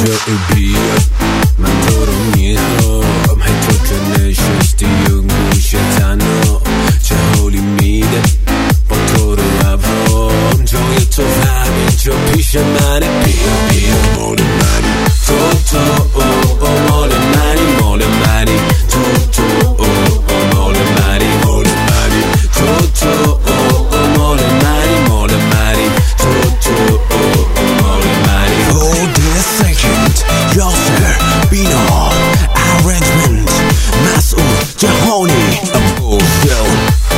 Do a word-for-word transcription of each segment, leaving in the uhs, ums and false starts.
جای بیا من تو رو میخوام، هی تو که نشستی و گوشه تنها چه حالی میده با تو رو هوام، جای تو همین جا پیش منه، بیا بیا مال منی تو تو او او مال منی مال منی تو تو او او مال منی مال منی تو تو او او مال منی مال منی تو تو او او مال منی. Hold a second یاسر بینا arrangement مسئول جهانی اوشل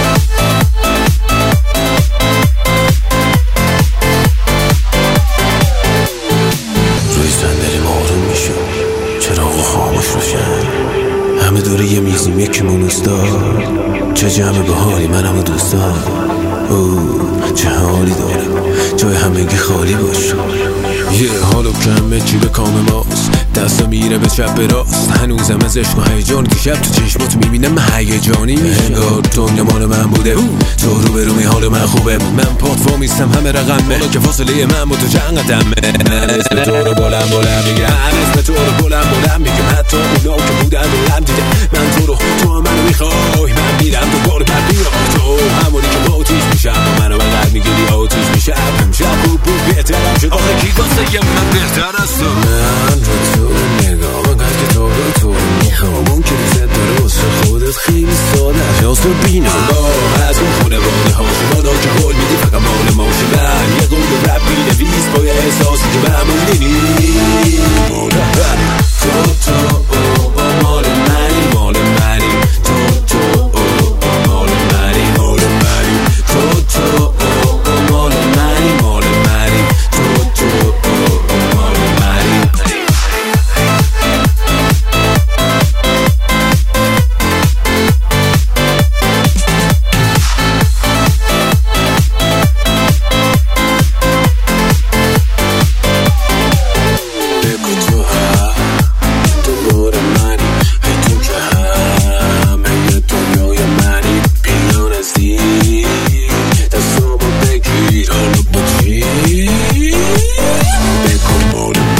روی صندلی آروم میشم، چراغ خاموش روشن، همه دوره یه میزیم یکی مونوس دار، چه جمع بهاری منم و دوستان، اوه چه حالی داره جای همگی خالی باشه، یه حالو کمه چی به کام ماست، دستا میره به چپ به راست، هنوزم از عشق و هیجان تو شب تو چشماتو میبینم هیجانی میشه، انگار دنیا مال من بوده تو رو به رومی حال من خوبه، من پات وامیستم همه رقمه، حالا که فاصله من با تو چند قدمه، من اسم تو رو بلند بلند میگم، من اسم تو رو بلند بلند میگم، حتی اونا که بودن دلم دیده من تو رو، تو هم منو میخوای، من میرم تو بار بعد بیا، تو همونی که با آتیش میشم با منو بقدر میگیری آتیش میشم، امشب خوب بود بهترم شد، آخه کی واسه یه من بهتر از تو، من رو تو نگاه من قد که تو رو تو میخوام، اون که ریزت درست خودت خیلی ساده شاست و بینا با از اون خونه باده هاشی مادا که حول میدی فقط مال ماشی، من یه قول رب بینویس با یه احساسی که به همون نینی تو تو او او مال منی مال منی تو تو او او مال منی مال منی تو تو او او مال منی مال منی تو تو او او مال منی. Come on.